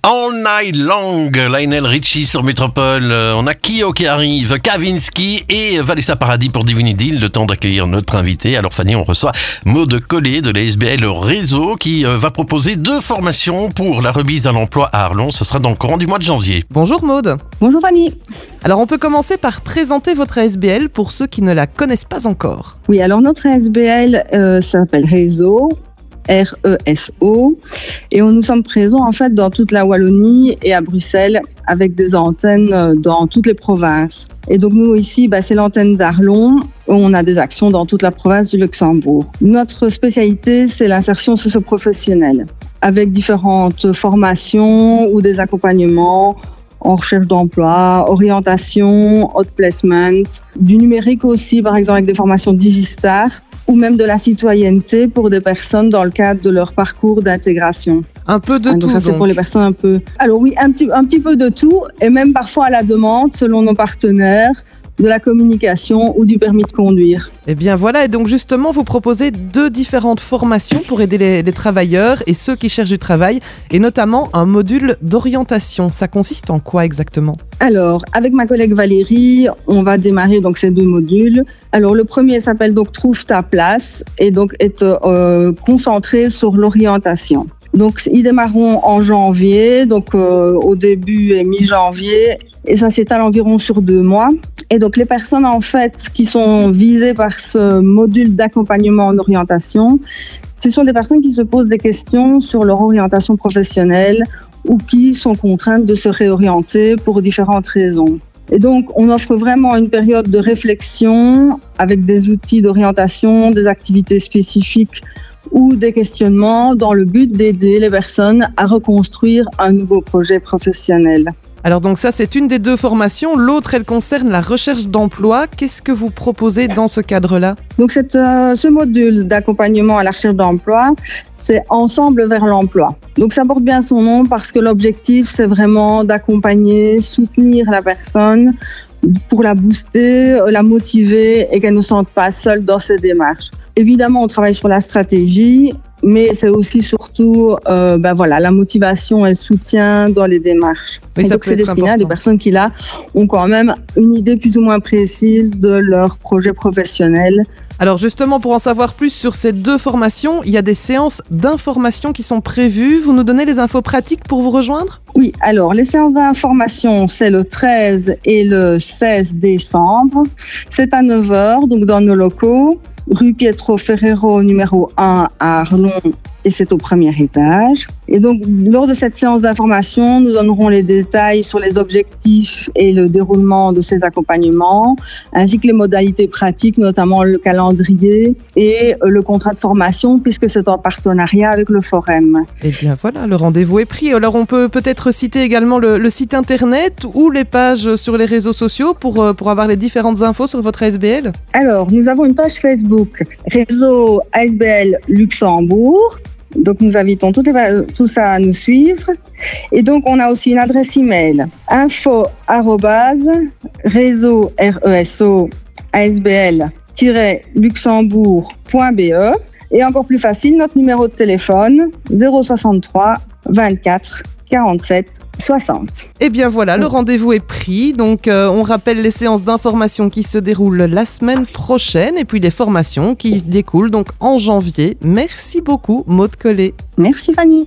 All Night Long, Lionel Richie sur Métropole. On a Kyo qui arrive, Kavinsky et Vanessa Paradis pour Divinity. Le temps d'accueillir notre invité. Alors Fanny, on reçoit Maude Collet de la SBL Réseau qui va proposer 2 formations pour la remise à l'emploi à Arlon. Ce sera dans le courant du mois de janvier. Bonjour Maude. Bonjour Fanny. Alors on peut commencer par présenter votre ASBL pour ceux qui ne la connaissent pas encore. Oui, alors notre ASBL s'appelle Réseau. RESO, et nous sommes présents en fait dans toute la Wallonie et à Bruxelles avec des antennes dans toutes les provinces. Et donc nous ici, c'est l'antenne d'Arlon, où on a des actions dans toute la province du Luxembourg. Notre spécialité, c'est l'insertion socio-professionnelle, avec différentes formations ou des accompagnements en recherche d'emploi, orientation, hot placement, du numérique aussi, par exemple avec des formations DigiStart, ou même de la citoyenneté pour des personnes dans le cadre de leur parcours d'intégration. Un peu de tout, donc. Ça, c'est pour les personnes un peu... Alors oui, un petit peu de tout, et même parfois à la demande, selon nos partenaires, de la communication ou du permis de conduire. Et bien voilà, et donc justement, vous proposez 2 différentes formations pour aider les travailleurs et ceux qui cherchent du travail, et notamment un module d'orientation. Ça consiste en quoi exactement ? Alors, avec ma collègue Valérie, on va démarrer donc ces 2 modules. Alors, le premier s'appelle donc Trouve ta place et donc est concentré sur l'orientation. Donc, ils démarreront en janvier, donc au début et mi-janvier, et ça s'étale environ sur 2 mois. Et donc, les personnes, en fait, qui sont visées par ce module d'accompagnement en orientation, ce sont des personnes qui se posent des questions sur leur orientation professionnelle ou qui sont contraintes de se réorienter pour différentes raisons. Et donc, on offre vraiment une période de réflexion avec des outils d'orientation, des activités spécifiques ou des questionnements dans le but d'aider les personnes à reconstruire un nouveau projet professionnel. Alors donc ça, c'est une des 2 formations. L'autre, elle concerne la recherche d'emploi. Qu'est-ce que vous proposez dans ce cadre-là ? Donc ce module d'accompagnement à la recherche d'emploi, c'est Ensemble vers l'emploi. Donc ça porte bien son nom parce que l'objectif, c'est vraiment d'accompagner, soutenir la personne pour la booster, la motiver et qu'elle ne se sente pas seule dans ses démarches. Évidemment, on travaille sur la stratégie, mais c'est aussi surtout la motivation et le soutien dans les démarches. Oui, ça donc peut c'est être destiné important. à des personnes qui là ont quand même une idée plus ou moins précise de leur projet professionnel. Alors justement, pour en savoir plus sur ces 2 formations, il y a des séances d'information qui sont prévues. Vous nous donnez les infos pratiques pour vous rejoindre ? Oui, alors les séances d'information, c'est le 13 et le 16 décembre. C'est à 9h, donc dans nos locaux, rue Pietro Ferrero, numéro 1 à Arlon, et c'est au premier étage. Et donc, lors de cette séance d'information, nous donnerons les détails sur les objectifs et le déroulement de ces accompagnements, ainsi que les modalités pratiques, notamment le calendrier et le contrat de formation, puisque c'est en partenariat avec le Forum. Eh bien voilà, le rendez-vous est pris. Alors on peut peut-être citer également le site internet ou les pages sur les réseaux sociaux pour avoir les différentes infos sur votre ASBL. Alors, nous avons une page Facebook, Réseau ASBL Luxembourg. Donc, nous invitons tous à nous suivre. Et donc, on a aussi une adresse email, info@réseau RESO ASBL-luxembourg.be. Et encore plus facile, notre numéro de téléphone, 063 24 47 60. Et bien voilà, le rendez-vous est pris. Donc on rappelle les séances d'information qui se déroulent la semaine prochaine et puis les formations qui découlent donc en janvier. Merci beaucoup Maude Collet. Merci Fanny.